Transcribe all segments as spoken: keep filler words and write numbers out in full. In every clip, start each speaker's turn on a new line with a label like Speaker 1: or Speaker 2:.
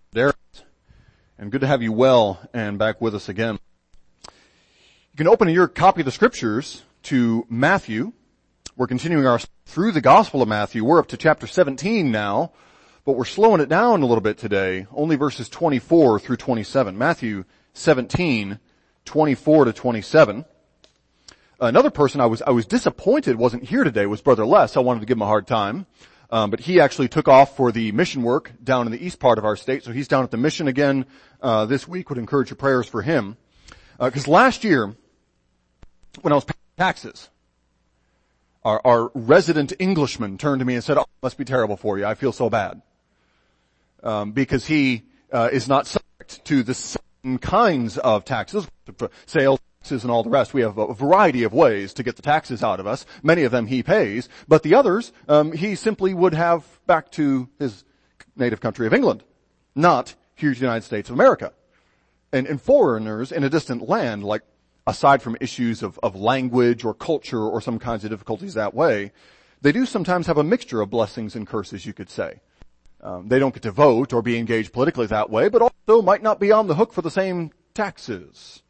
Speaker 1: Derek, and good to have you well and back with us again. You can open your copy of the scriptures to Matthew. We're continuing our through the Gospel of Matthew. We're up to chapter seventeen now, but we're slowing it down a little bit today. Only verses twenty-four through twenty-seven. Matthew seventeen, twenty-four to twenty-seven. Another person I was I was disappointed wasn't here today was Brother Les. I wanted to give him a hard time. Um, but he actually took off for the mission work down in the east part of our state, so he's down at the mission again uh, this week. Would encourage your prayers for him. Because uh, last year, when I was paying taxes, our, our resident Englishman turned to me and said, "Oh, it must be terrible for you. I feel so bad." Um, because he uh, is not subject to the same kinds of taxes, sales taxes and all the rest. We have a variety of ways to get the taxes out of us. Many of them he pays, but the others um, he simply would have back to his native country of England, not here to the United States of America. And, and foreigners in a distant land, like aside from issues of, of language or culture or some kinds of difficulties that way, they do sometimes have a mixture of blessings and curses, you could say. Um, they don't get to vote or be engaged politically that way, but also might not be on the hook for the same taxes.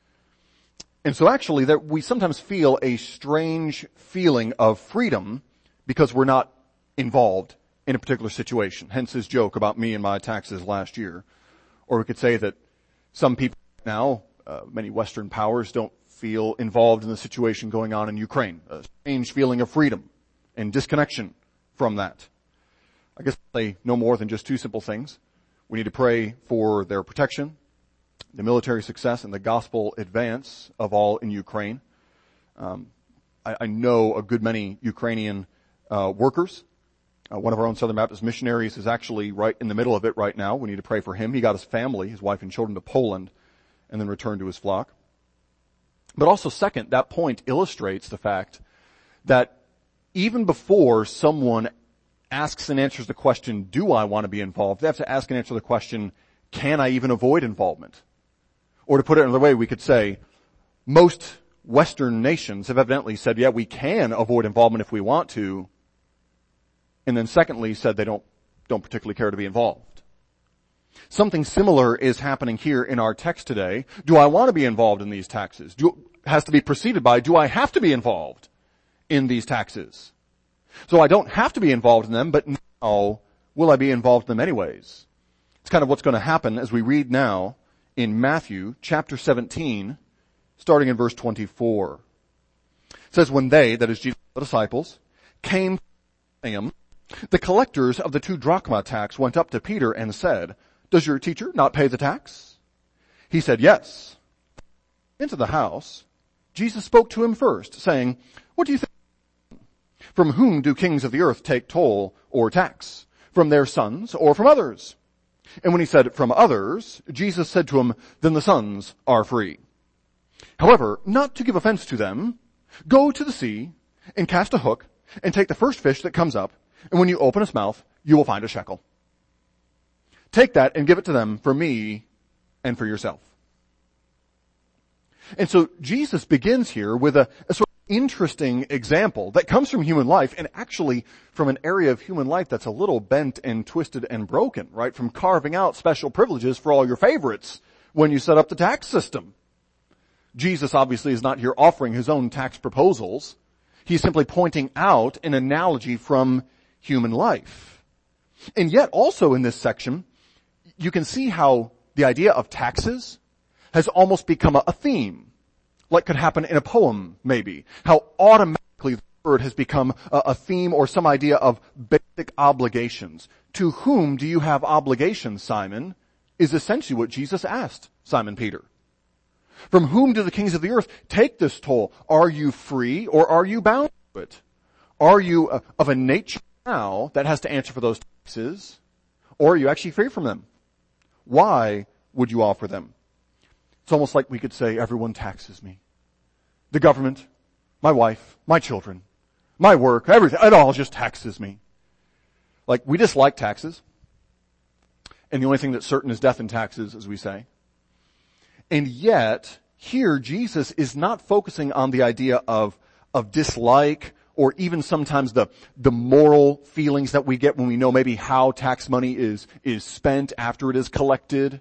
Speaker 1: And so actually that we sometimes feel a strange feeling of freedom because we're not involved in a particular situation. Hence his joke about me and my taxes last year. Or we could say that some people now, uh, many Western powers don't feel involved in the situation going on in Ukraine. A strange feeling of freedom and disconnection from that. I guess they no more than just two simple things. We need to pray for their protection, the military success, and the gospel advance of all in Ukraine. Um, I, I know a good many Ukrainian uh, workers. Uh, one of our own Southern Baptist missionaries is actually right in the middle of it right now. We need to pray for him. He got his family, his wife and children, to Poland and then returned to his flock. But also, second, that point illustrates the fact that even before someone asks and answers the question, do I want to be involved, they have to ask and answer the question, can I even avoid involvement? Or to put it another way, we could say, most Western nations have evidently said, yeah, we can avoid involvement if we want to. And then secondly, said they don't, don't particularly care to be involved. Something similar is happening here in our text today. Do I want to be involved in these taxes? Do, has to be preceded by, do I have to be involved in these taxes? So I don't have to be involved in them, but now will I be involved in them anyways? It's kind of what's going to happen as we read now in Matthew chapter seventeen, starting in verse twenty-four. It says, when they, that is Jesus' disciples, came to him, the collectors of the two drachma tax went up to Peter and said, does your teacher not pay the tax? He said, yes. Into the house, Jesus spoke to him first, saying, what do you think? From whom do kings of the earth take toll or tax? From their sons or from others? And when he said, from others, Jesus said to him, then the sons are free. However, not to give offense to them, go to the sea and cast a hook and take the first fish that comes up, and when you open its mouth, you will find a shekel. Take that and give it to them for me and for yourself. And so Jesus begins here with a, a sort of interesting example that comes from human life, and actually from an area of human life that's a little bent and twisted and broken, right? From carving out special privileges for all your favorites when you set up the tax system. Jesus obviously is not here offering his own tax proposals. He's simply pointing out an analogy from human life. And yet also in this section, you can see how the idea of taxes has almost become a, a theme. Like could happen in a poem, maybe. How automatically the word has become a, a theme or some idea of basic obligations. To whom do you have obligations, Simon? Is essentially what Jesus asked Simon Peter. From whom do the kings of the earth take this toll? Are you free or are you bound to it? Are you uh, of a nature now that has to answer for those taxes? Or are you actually free from them? Why would you offer them? It's almost like we could say, everyone taxes me. The government, my wife, my children, my work, everything, it all just taxes me. Like, we dislike taxes. And the only thing that's certain is death and taxes, as we say. And yet, here, Jesus is not focusing on the idea of, of dislike or even sometimes the, the moral feelings that we get when we know maybe how tax money is, is spent after it is collected.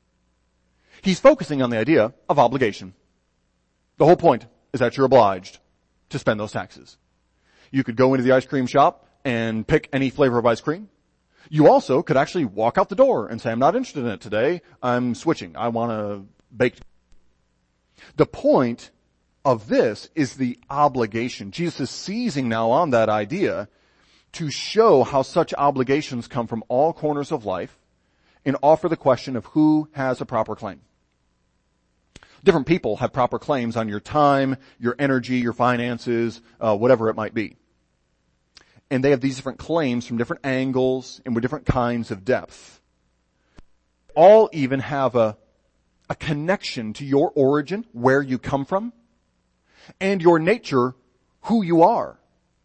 Speaker 1: He's focusing on the idea of obligation. The whole point is that you're obliged to spend those taxes. You could go into the ice cream shop and pick any flavor of ice cream. You also could actually walk out the door and say, I'm not interested in it today. I'm switching. I want a baked. The point of this is the obligation. Jesus is seizing now on that idea to show how such obligations come from all corners of life and offer the question of who has a proper claim. Different people have proper claims on your time, your energy, your finances, uh, whatever it might be. And they have these different claims from different angles and with different kinds of depth. All even have a, a connection to your origin, where you come from, and your nature, who you are.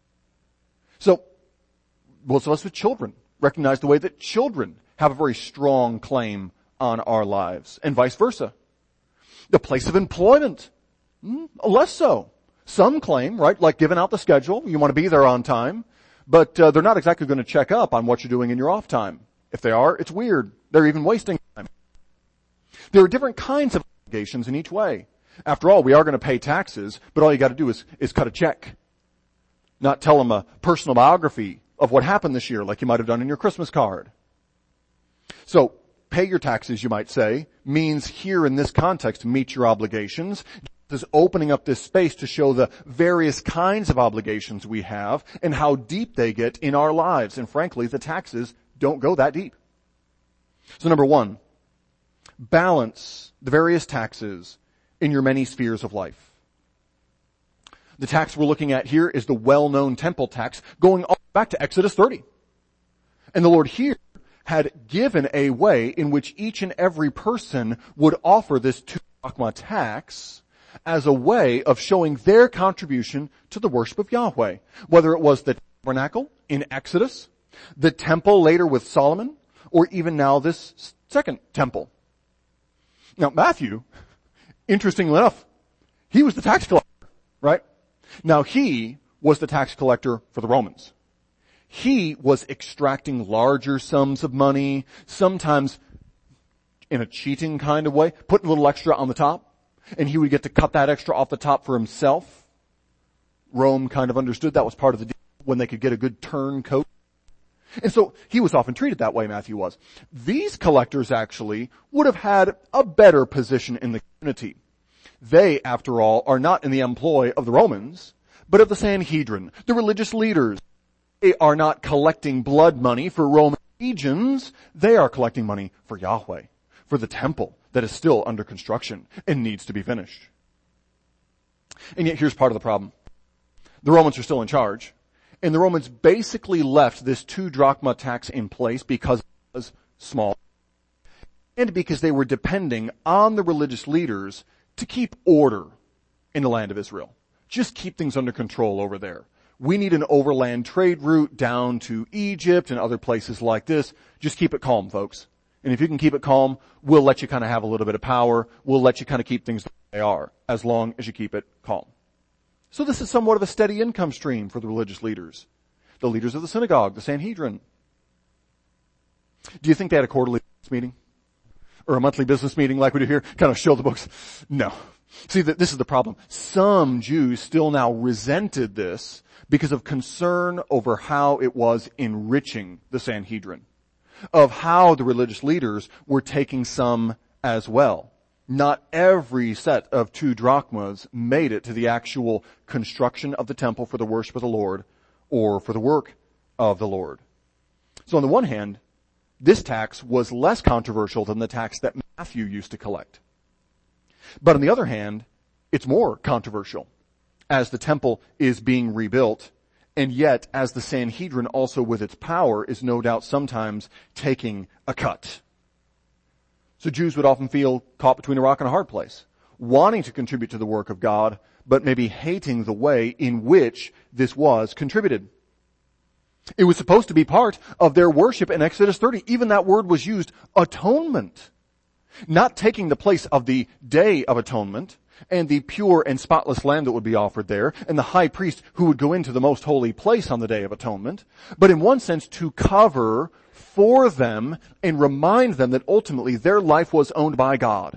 Speaker 1: So, most of us with children recognize the way that children have a very strong claim on our lives, and vice versa. The place of employment, less so. Some claim, right, like giving out the schedule, you want to be there on time, but uh, they're not exactly going to check up on what you're doing in your off time. If they are, it's weird. They're even wasting time. There are different kinds of obligations in each way. After all, we are going to pay taxes, but all you got to do is, is cut a check. Not tell them a personal biography of what happened this year like you might have done in your Christmas card. So, pay your taxes, you might say, means here in this context, meet your obligations. Is opening up this space to show the various kinds of obligations we have and how deep they get in our lives. And frankly, the taxes don't go that deep. So number one, balance the various taxes in your many spheres of life. The tax we're looking at here is the well-known temple tax going all back to Exodus thirty. And the Lord here had given a way in which each and every person would offer this two drachma tax as a way of showing their contribution to the worship of Yahweh. Whether it was the tabernacle in Exodus, the temple later with Solomon, or even now this second temple. Now Matthew, interestingly enough, he was the tax collector, right? Now he was the tax collector for the Romans. He was extracting larger sums of money, sometimes in a cheating kind of way, putting a little extra on the top. And he would get to cut that extra off the top for himself. Rome kind of understood that was part of the deal when they could get a good turncoat. And so he was often treated that way, Matthew was. These collectors actually would have had a better position in the community. They, after all, are not in the employ of the Romans, but of the Sanhedrin, the religious leaders. They are not collecting blood money for Roman legions. They are collecting money for Yahweh, for the temple that is still under construction and needs to be finished. And yet here's part of the problem. The Romans are still in charge, and the Romans basically left this two drachma tax in place because it was small, and because they were depending on the religious leaders to keep order in the land of Israel. Just keep things under control over there. We need an overland trade route down to Egypt and other places like this. Just keep it calm, folks. And if you can keep it calm, we'll let you kind of have a little bit of power. We'll let you kind of keep things the way they are, as long as you keep it calm. So this is somewhat of a steady income stream for the religious leaders. The leaders of the synagogue, the Sanhedrin. Do you think they had a quarterly business meeting? Or a monthly business meeting like we do here? Kind of show the books? No. See, this is the problem. Some Jews still now resented this because of concern over how it was enriching the Sanhedrin, of how the religious leaders were taking some as well. Not every set of two drachmas made it to the actual construction of the temple for the worship of the Lord or for the work of the Lord. So on the one hand, this tax was less controversial than the tax that Matthew used to collect. But on the other hand, it's more controversial as the temple is being rebuilt, and yet as the Sanhedrin also with its power is no doubt sometimes taking a cut. So Jews would often feel caught between a rock and a hard place, wanting to contribute to the work of God, but maybe hating the way in which this was contributed. It was supposed to be part of their worship in Exodus thirty. Even that word was used, atonement. Not taking the place of the Day of Atonement, and the pure and spotless lamb that would be offered there, and the high priest who would go into the most holy place on the Day of Atonement, but in one sense to cover for them and remind them that ultimately their life was owned by God.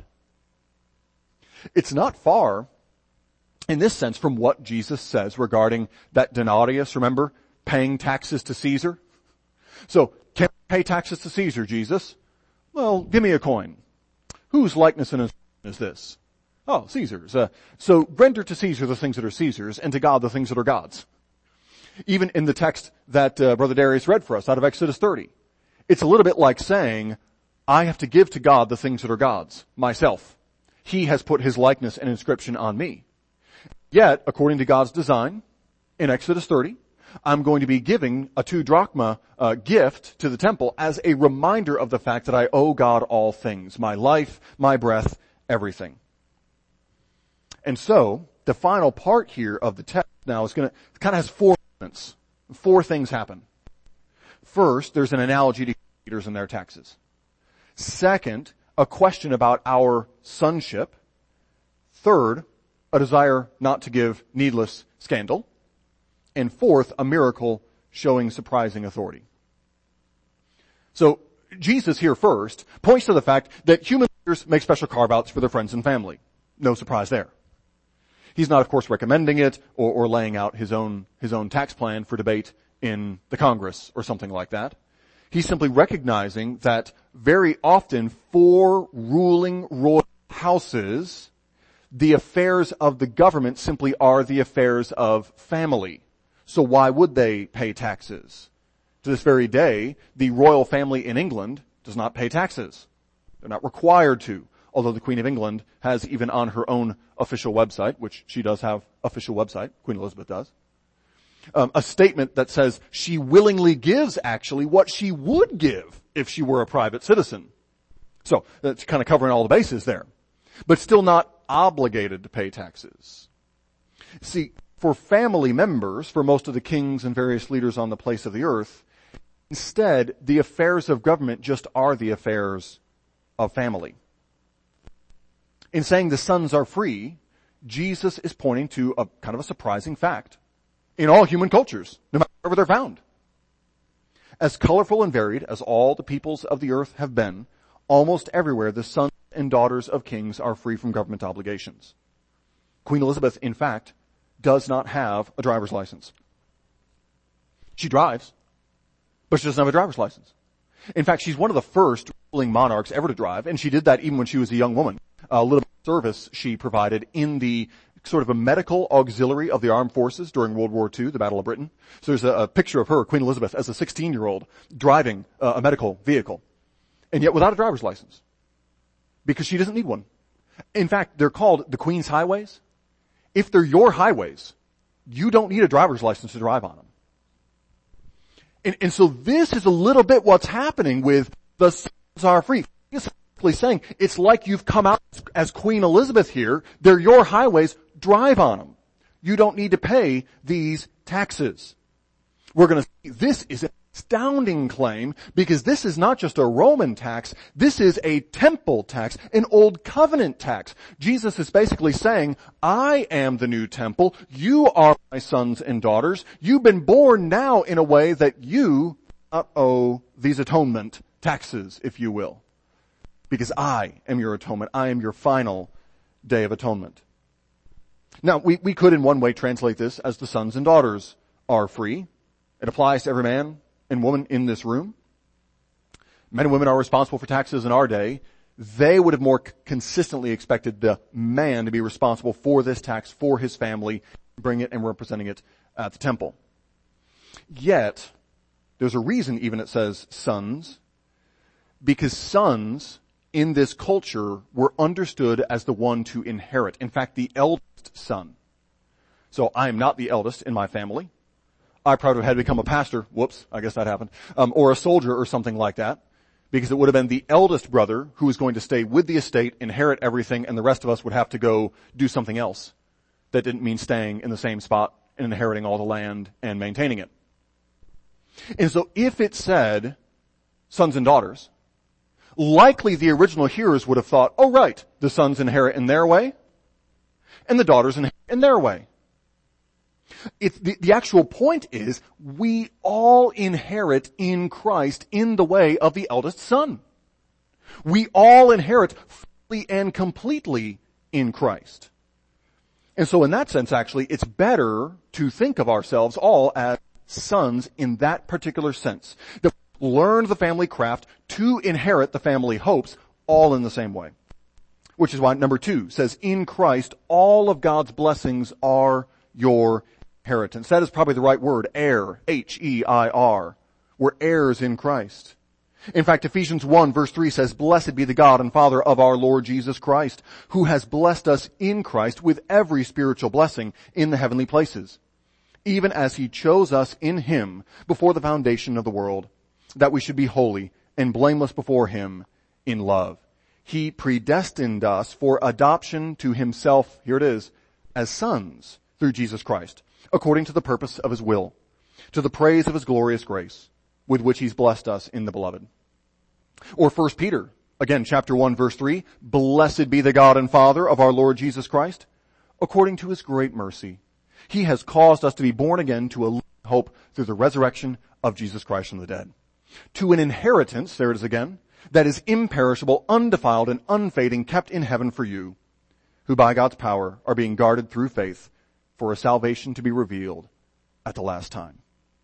Speaker 1: It's not far, in this sense, from what Jesus says regarding that denarius, remember, paying taxes to Caesar. So, can I pay taxes to Caesar, Jesus? Well, give me a coin. Whose likeness and inscription is this? Oh, Caesar's. Uh, so render to Caesar the things that are Caesar's, and to God the things that are God's. Even in the text that uh, Brother Darius read for us out of Exodus thirty, it's a little bit like saying, I have to give to God the things that are God's, myself. He has put his likeness and inscription on me. Yet, according to God's design, in Exodus thirty, I'm going to be giving a two drachma uh, gift to the temple as a reminder of the fact that I owe God all things, my life, my breath, everything. And so, the final part here of the text now is going to, kind of has four elements. Four things happen. First, there's an analogy to leaders and their taxes. Second, a question about our sonship. Third, a desire not to give needless scandal. And fourth, a miracle showing surprising authority. So, Jesus here first points to the fact that human leaders make special carve-outs for their friends and family. No surprise there. He's not, of course, recommending it or, or laying out his own, his own tax plan for debate in the Congress or something like that. He's simply recognizing that very often for ruling royal houses, the affairs of the government simply are the affairs of family. So why would they pay taxes? To this very day, the royal family in England does not pay taxes. They're not required to. Although the Queen of England has even on her own official website, which she does have official website, Queen Elizabeth does, um, a statement that says she willingly gives actually what she would give if she were a private citizen. So that's kind of covering all the bases there. But still not obligated to pay taxes. See, for family members, for most of the kings and various leaders on the place of the earth, instead, the affairs of government just are the affairs of family. In saying the sons are free, Jesus is pointing to a kind of a surprising fact in all human cultures, no matter wherever they're found. As colorful and varied as all the peoples of the earth have been, almost everywhere the sons and daughters of kings are free from government obligations. Queen Elizabeth, in fact, does not have a driver's license. She drives, but she doesn't have a driver's license. In fact, she's one of the first ruling monarchs ever to drive, and she did that even when she was a young woman. A little bit of service she provided in the sort of a medical auxiliary of the armed forces during World War Two, the Battle of Britain. So there's a, a picture of her, Queen Elizabeth, as a sixteen-year-old driving uh, a medical vehicle, and yet without a driver's license, because she doesn't need one. In fact, they're called the Queen's Highways. If they're your highways, you don't need a driver's license to drive on them. And, and so this is a little bit what's happening with the sons are free. It's simply saying it's like you've come out as Queen Elizabeth here. They're your highways. Drive on them. You don't need to pay these taxes. We're going to see this is an astounding claim because this is not just a Roman tax. This is a temple tax, an old covenant tax. Jesus is basically saying, I am the new temple. You are my sons and daughters. You've been born now in a way that you not owe these atonement taxes, if you will. Because I am your atonement. I am your final day of atonement. Now, we, we could in one way translate this as the sons and daughters are free. It applies to every man and woman in this room. Men and women are responsible for taxes in our day. They would have more consistently expected the man to be responsible for this tax for his family, bring it and representing it at the temple. Yet, there's a reason even it says sons, because sons in this culture were understood as the one to inherit. In fact, the eldest son. So I am not the eldest in my family. I probably had to become a pastor. Whoops, I guess that happened. Um, or a soldier or something like that. Because it would have been the eldest brother who was going to stay with the estate, inherit everything, and the rest of us would have to go do something else. That didn't mean staying in the same spot and inheriting all the land and maintaining it. And so if it said sons and daughters, likely the original hearers would have thought, oh right, the sons inherit in their way. and the daughters inherit in their way. It's the, the actual point is we all inherit in Christ in the way of the eldest son. We all inherit fully and completely in Christ. And so in that sense, actually, it's better to think of ourselves all as sons in that particular sense. That we learn the family craft to inherit the family hopes all in the same way. Which is why number two says, in Christ, all of God's blessings are your inheritance. That is probably the right word, heir, H E I R. We're heirs in Christ. In fact, Ephesians one verse three says, blessed be the God and Father of our Lord Jesus Christ, who has blessed us in Christ with every spiritual blessing in the heavenly places, even as he chose us in him before the foundation of the world, that we should be holy and blameless before him in love. He predestined us for adoption to himself, here it is, as sons through Jesus Christ, according to the purpose of his will, to the praise of his glorious grace, with which he's blessed us in the beloved. Or First Peter, again, chapter one, verse three, blessed be the God and Father of our Lord Jesus Christ, according to his great mercy. He has caused us to be born again to a living hope through the resurrection of Jesus Christ from the dead, to an inheritance, there it is again, that is imperishable, undefiled, and unfading, kept in heaven for you, who by God's power are being guarded through faith for a salvation to be revealed at the last time.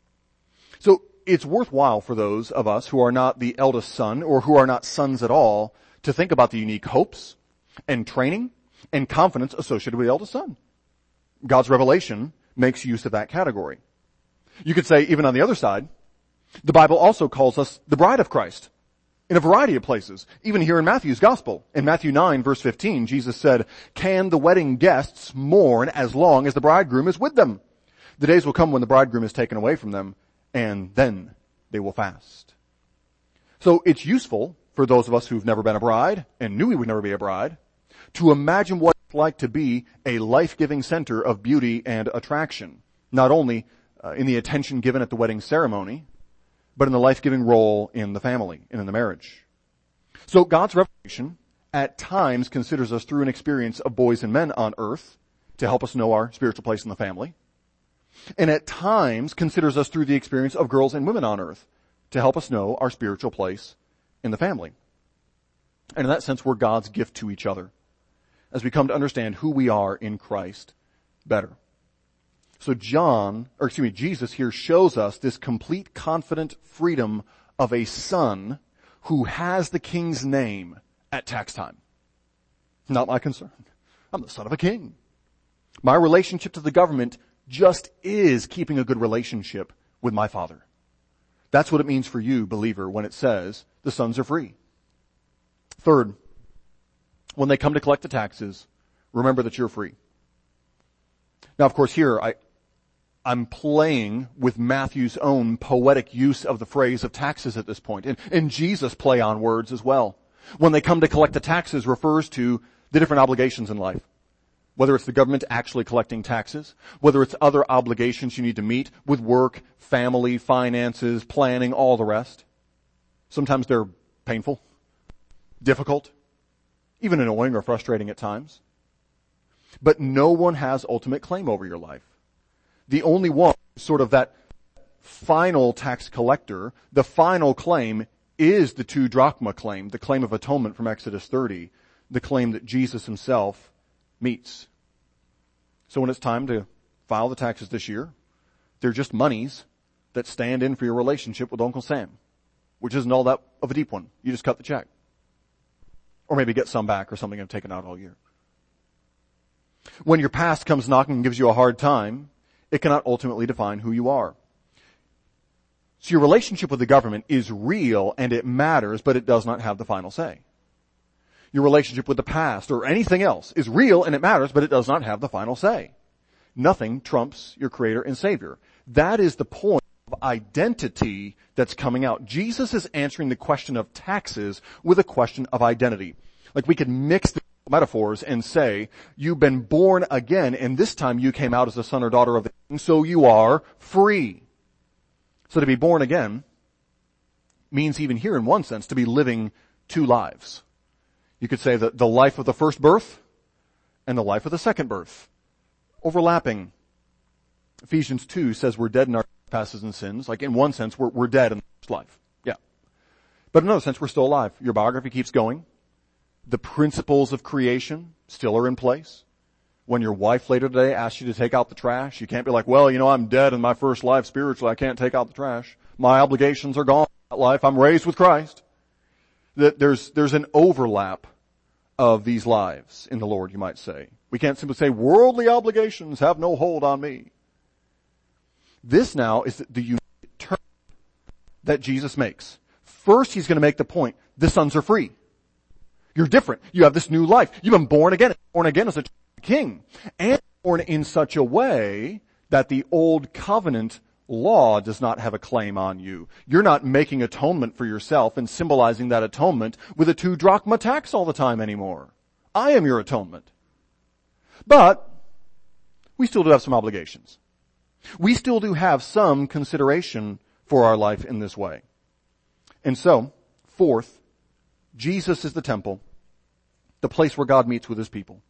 Speaker 1: So it's worthwhile for those of us who are not the eldest son or who are not sons at all to think about the unique hopes and training and confidence associated with the eldest son. God's revelation makes use of that category. You could say, even on the other side, the Bible also calls us the bride of Christ in a variety of places. Even here in Matthew's gospel, in Matthew nine verse fifteen, Jesus said, can the wedding guests mourn as long as the bridegroom is with them? The days will come when the bridegroom is taken away from them, and then they will fast. So it's useful for those of us who've never been a bride and knew we would never be a bride to imagine what it's like to be a life-giving center of beauty and attraction, not only uh, in the attention given at the wedding ceremony, but in the life-giving role in the family and in the marriage. So God's revelation at times considers us through an experience of boys and men on earth to help us know our spiritual place in the family. And at times considers us through the experience of girls and women on earth to help us know our spiritual place in the family. And in that sense, we're God's gift to each other as we come to understand who we are in Christ better. So John, or excuse me, Jesus here shows us this complete confident freedom of a son who has the king's name at tax time. Not my concern. I'm the son of a king. My relationship to the government just is keeping a good relationship with my Father. That's what it means for you, believer, when it says the sons are free. Third, when they come to collect the taxes, remember that you're free. Now, of course, here I, I'm playing with Matthew's own poetic use of the phrase of taxes at this point, and, and Jesus' play on words as well. When they come to collect the taxes refers to the different obligations in life. Whether it's the government actually collecting taxes, whether it's other obligations you need to meet with work, family, finances, planning, all the rest. Sometimes they're painful, difficult, even annoying or frustrating at times. But no one has ultimate claim over your life. The only one, sort of that final tax collector, the final claim is the two drachma claim, the claim of atonement from Exodus thirty, the claim that Jesus himself meets. So when it's time to file the taxes this year, they're just monies that stand in for your relationship with Uncle Sam, which isn't all that of a deep one. You just cut the check. Or maybe get some back or something I've taken out all year. When your past comes knocking and gives you a hard time, it cannot ultimately define who you are. So your relationship with the government is real and it matters, but it does not have the final say. Your relationship with the past or anything else is real and it matters, but it does not have the final say. Nothing trumps your Creator and Savior. That is the point of identity that's coming out. Jesus is answering the question of taxes with a question of identity. Like we could mix the metaphors and say, you've been born again and this time you came out as a son or daughter of the king, so you are free. So to be born again means even here in one sense to be living two lives. You could say that the life of the first birth and the life of the second birth. Overlapping. Ephesians two says we're dead in our trespasses and sins. Like in one sense, we're, we're dead in the first life. Yeah. But in another sense, we're still alive. Your biography keeps going. The principles of creation still are in place. When your wife later today asks you to take out the trash, you can't be like, well, you know, I'm dead in my first life spiritually. I can't take out the trash. My obligations are gone in that life. I'm raised with Christ. That there's, there's an overlap of these lives in the Lord, you might say. We can't simply say worldly obligations have no hold on me. This now is the unique turn that Jesus makes. First, he's going to make the point, the sons are free. You're different. You have this new life. You've been born again. Born again as a king. And born in such a way that the old covenant law does not have a claim on you. You're not making atonement for yourself and symbolizing that atonement with a two drachma tax all the time anymore. I am your atonement. But we still do have some obligations. We still do have some consideration for our life in this way. And so, fourth, Jesus is the temple, the place where God meets with his people.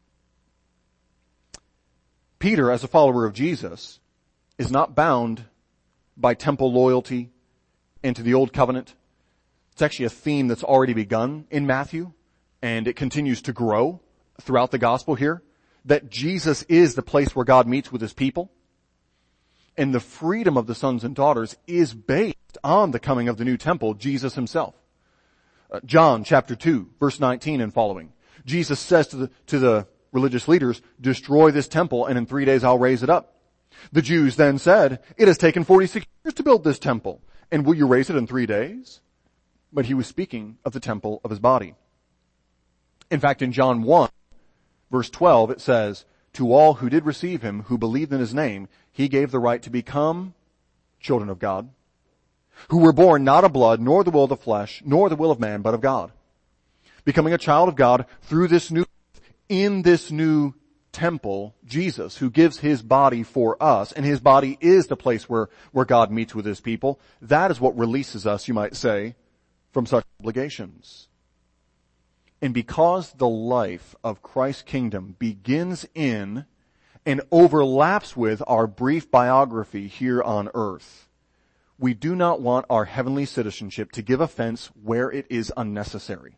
Speaker 1: Peter, as a follower of Jesus, is not bound by temple loyalty into the old covenant. It's actually a theme that's already begun in Matthew, and it continues to grow throughout the gospel here, that Jesus is the place where God meets with his people. And the freedom of the sons and daughters is based on the coming of the new temple, Jesus himself. Uh, John chapter two, verse nineteen and following. Jesus says to the, to the religious leaders, destroy this temple and in three days I'll raise it up. The Jews then said, it has taken forty-six years to build this temple, and will you raise it in three days? But he was speaking of the temple of his body. In fact, in John one, verse twelve, it says, to all who did receive him, who believed in his name, he gave the right to become children of God, who were born not of blood, nor the will of the flesh, nor the will of man, but of God. Becoming a child of God through this new, in this new temple, Jesus, who gives his body for us, and his body is the place where, where God meets with his people. That is what releases us, you might say, from such obligations. And because the life of Christ's kingdom begins in and overlaps with our brief biography here on earth, we do not want our heavenly citizenship to give offense where it is unnecessary.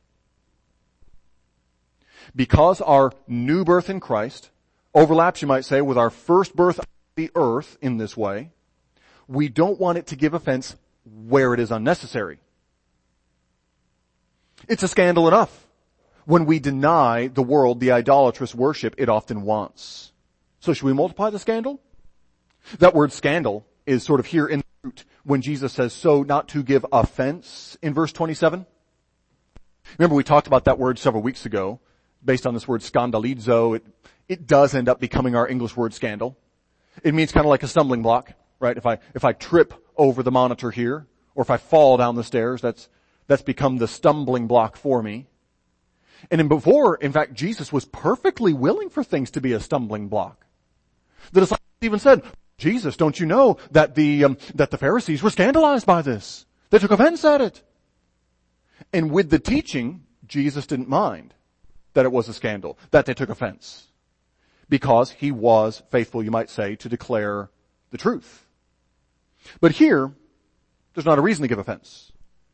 Speaker 1: Because our new birth in Christ overlaps, you might say, with our first birth on the earth in this way, we don't want it to give offense where it is unnecessary. It's a scandal enough when we deny the world the idolatrous worship it often wants. So should we multiply the scandal? That word scandal is sort of here in the root when Jesus says, so not to give offense in verse twenty-seven. Remember we talked about that word several weeks ago based on this word scandalizo. It, it does end up becoming our English word scandal. It means kind of like a stumbling block, right? If I, if I trip over the monitor here, or if I fall down the stairs, that's, that's become the stumbling block for me. And in before, in fact, Jesus was perfectly willing for things to be a stumbling block. The disciples even said, Jesus, don't you know that the, um, that the Pharisees were scandalized by this? They took offense at it. And with the teaching, Jesus didn't mind that it was a scandal, that they took offense. Because he was faithful, you might say, to declare the truth. But here, there's not a reason to give offense.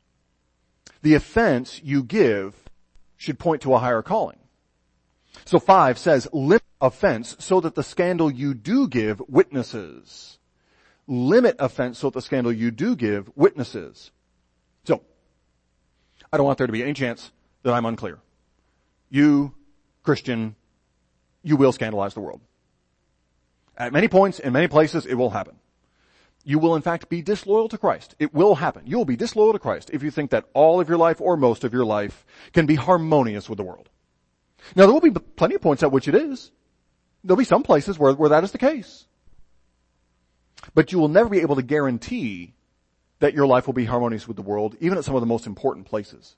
Speaker 1: The offense you give should point to a higher calling. So five says, limit offense so that the scandal you do give witnesses. Limit offense so that the scandal you do give witnesses. So, I don't want there to be any chance that I'm unclear. You, Christian, you will scandalize the world. At many points, in many places, it will happen. You will in fact be disloyal to Christ. It will happen. You will be disloyal to Christ if you think that all of your life or most of your life can be harmonious with the world. Now there will be plenty of points at which it is. There'll be some places where, where that is the case. But you will never be able to guarantee that your life will be harmonious with the world, even at some of the most important places.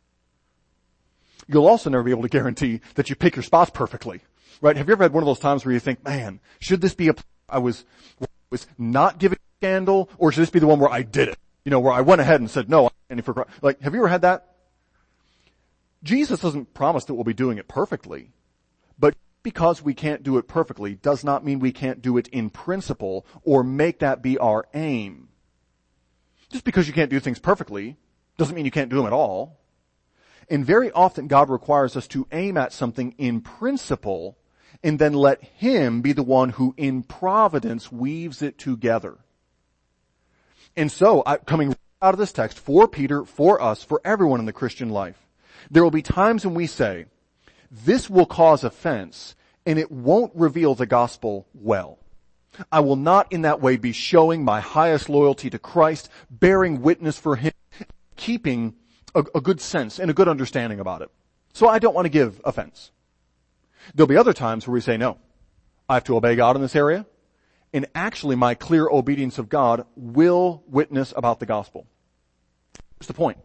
Speaker 1: You'll also never be able to guarantee that you pick your spots perfectly. Right? Have you ever had one of those times where you think, man, should this be a, I was, was not giving a scandal, or should this be the one where I did it? You know, where I went ahead and said, no, I'm standing for Christ. Like, have you ever had that? Jesus doesn't promise that we'll be doing it perfectly, but because we can't do it perfectly does not mean we can't do it in principle or make that be our aim. Just because you can't do things perfectly doesn't mean you can't do them at all. And very often God requires us to aim at something in principle and then let Him be the one who in providence weaves it together. And so, coming out of this text, for Peter, for us, for everyone in the Christian life, there will be times when we say, this will cause offense and it won't reveal the gospel well. I will not in that way be showing my highest loyalty to Christ, bearing witness for Him, keeping a, a good sense and a good understanding about it. So I don't want to give offense. There'll be other times where we say, no, I have to obey God in this area, and actually my clear obedience of God will witness about the gospel. Here's the point.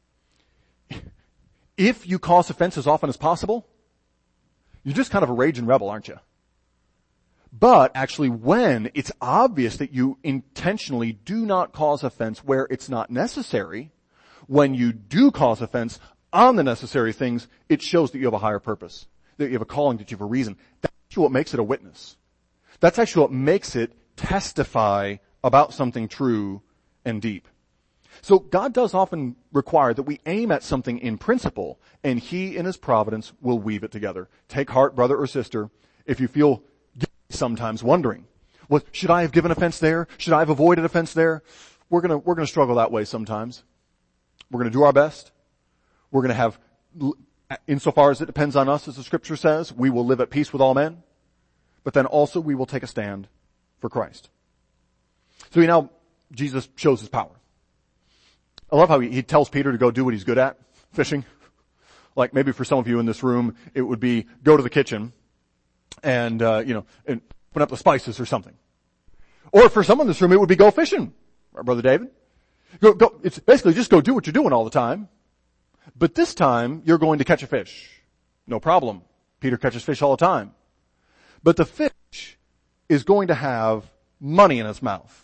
Speaker 1: If you cause offense as often as possible, you're just kind of a raging rebel, aren't you? But actually when it's obvious that you intentionally do not cause offense where it's not necessary, when you do cause offense on the necessary things, it shows that you have a higher purpose, that you have a calling, that you have a reason. That's actually what makes it a witness. That's actually what makes it testify about something true and deep. So God does often require that we aim at something in principle, and He in His providence will weave it together. Take heart, brother or sister, if you feel sometimes wondering, well, should I have given offense there? Should I have avoided offense there? We're gonna, we're gonna struggle that way sometimes. We're gonna do our best. We're gonna have, insofar as it depends on us, as the scripture says, we will live at peace with all men. But then also we will take a stand for Christ. So now Jesus shows His power. I love how he, he tells Peter to go do what he's good at, fishing. Like maybe for some of you in this room, it would be go to the kitchen and, uh, you know, and open up the spices or something. Or for someone in this room, it would be go fishing, Brother David. Go, go, it's basically just go do what you're doing all the time. But this time, you're going to catch a fish. No problem. Peter catches fish all the time. But the fish is going to have money in its mouth.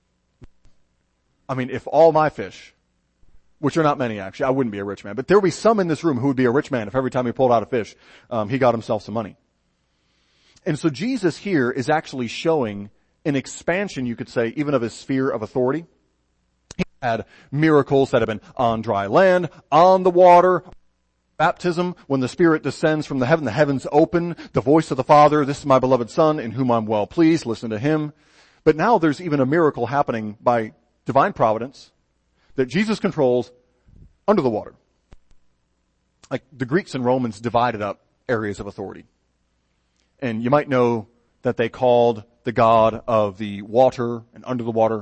Speaker 1: I mean, if all my fish, which are not many actually, I wouldn't be a rich man, but there would be some in this room who would be a rich man if every time he pulled out a fish, um, he got himself some money. And so Jesus here is actually showing an expansion, you could say, even of His sphere of authority. He had miracles that have been on dry land, on the water, baptism, when the Spirit descends from the heaven, the heavens open, the voice of the Father, this is my beloved Son in whom I'm well pleased, listen to Him. But now there's even a miracle happening by divine providence that Jesus controls under the water. Like the Greeks and Romans divided up areas of authority. And you might know that they called the God of the water and under the water,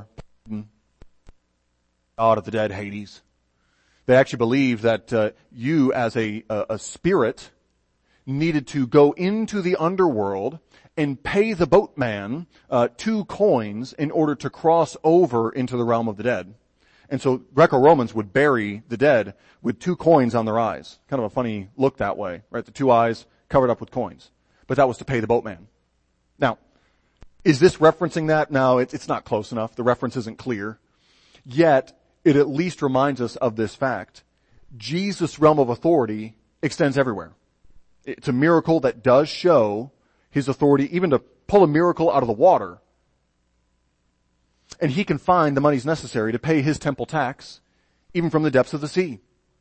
Speaker 1: God of the dead, Hades. They actually believed that uh, you as a, a, a spirit needed to go into the underworld and pay the boatman uh, two coins in order to cross over into the realm of the dead. And so Greco-Romans would bury the dead with two coins on their eyes. Kind of a funny look that way, right? The two eyes covered up with coins. But that was to pay the boatman. Now, is this referencing that? No, it, it's not close enough. The reference isn't clear. Yet, it at least reminds us of this fact. Jesus' realm of authority extends everywhere. It's a miracle that does show His authority, even to pull a miracle out of the water. And He can find the monies necessary to pay His temple tax, even from the depths of the sea.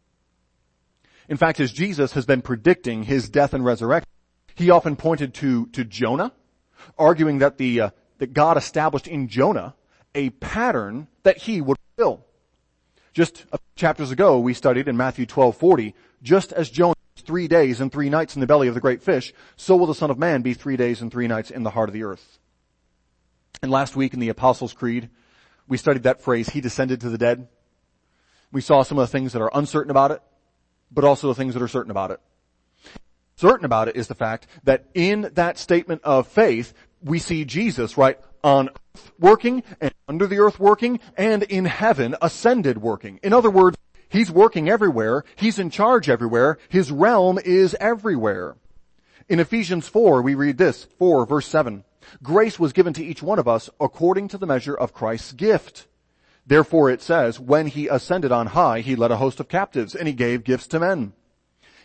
Speaker 1: In fact, as Jesus has been predicting His death and resurrection, He often pointed to, to Jonah, arguing that the, uh, that God established in Jonah a pattern that He would fulfill. Just a few chapters ago, we studied in Matthew twelve forty, just as Jonah was three days and three nights in the belly of the great fish, so will the Son of Man be three days and three nights in the heart of the earth. And last week in the Apostles' Creed, we studied that phrase, He descended to the dead. We saw some of the things that are uncertain about it, but also the things that are certain about it. Certain about it is the fact that in that statement of faith, we see Jesus, right, on earth working and under the earth working and in heaven ascended working. In other words, He's working everywhere. He's in charge everywhere. His realm is everywhere. In Ephesians four, we read this, four verse seven. Grace was given to each one of us according to the measure of Christ's gift. Therefore it says, when He ascended on high, He led a host of captives and He gave gifts to men.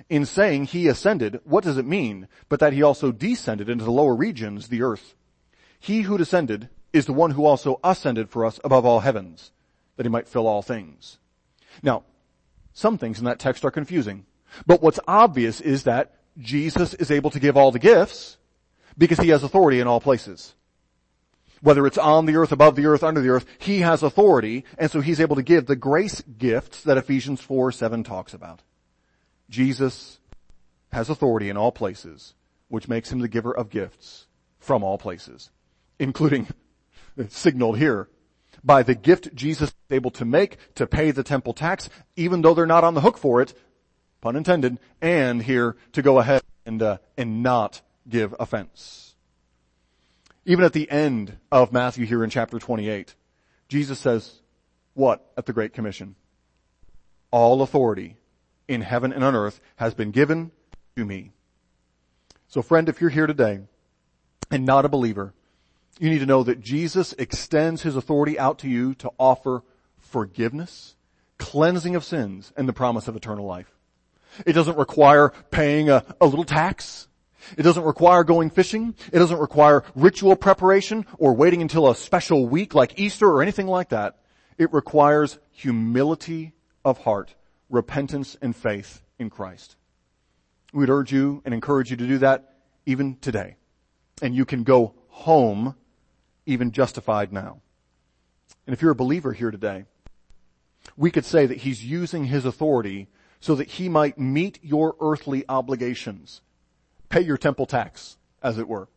Speaker 1: In saying he ascended, what does it mean but that he also descended into the lower regions, the earth? He who descended is the one who also ascended for us above all heavens, that he might fill all things. Now, some things in that text are confusing, but what's obvious is that Jesus is able to give all the gifts because he has authority in all places. Whether it's on the earth, above the earth, under the earth, he has authority, and so he's able to give the grace gifts that Ephesians four seven talks about. Jesus has authority in all places, which makes him the giver of gifts from all places, including, signaled here, by the gift Jesus is able to make to pay the temple tax, even though they're not on the hook for it, pun intended, and here to go ahead and, uh, and not give offense. Even at the end of Matthew here in chapter twenty-eight, Jesus says, what at the Great Commission? All authority in heaven and on earth has been given to me. So friend, if you're here today and not a believer, you need to know that Jesus extends his authority out to you to offer forgiveness, cleansing of sins, and the promise of eternal life. It doesn't require paying a, a little tax. It doesn't require going fishing. It doesn't require ritual preparation or waiting until a special week like Easter or anything like that. It requires humility of heart, repentance and faith in Christ. We'd urge you and encourage you to do that even today. And you can go home even justified now. And if you're a believer here today, we could say that he's using his authority so that he might meet your earthly obligations, pay your temple tax, as it were.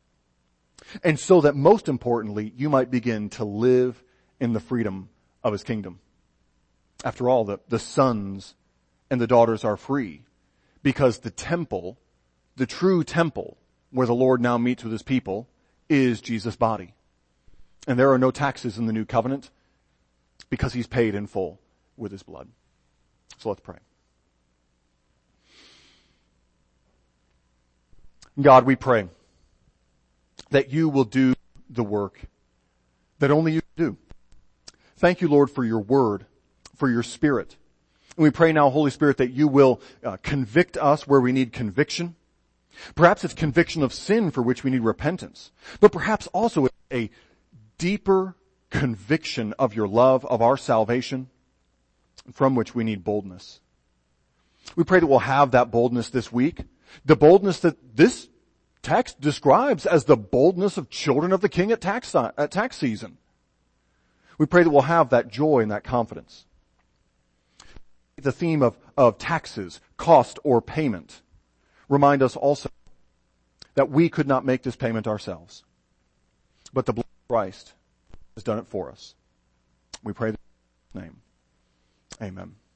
Speaker 1: And so that most importantly, you might begin to live in the freedom of his kingdom. After all, the, the sons and the daughters are free because the temple, the true temple where the Lord now meets with his people, is Jesus' body. And there are no taxes in the new covenant because he's paid in full with his blood. So let's pray. God, we pray that you will do the work that only you do. Thank you, Lord, for your word, for your Spirit. And we pray now, Holy Spirit, that you will uh, convict us where we need conviction. Perhaps it's conviction of sin for which we need repentance, but perhaps also a deeper conviction of your love, of our salvation, from which we need boldness. We pray that we'll have that boldness this week, the boldness that this text describes as the boldness of children of the King at tax, at tax season. We pray that we'll have that joy and that confidence. The theme of, of taxes, cost, or payment remind us also that we could not make this payment ourselves, but the blood of Christ has done it for us. We pray in his name. Amen.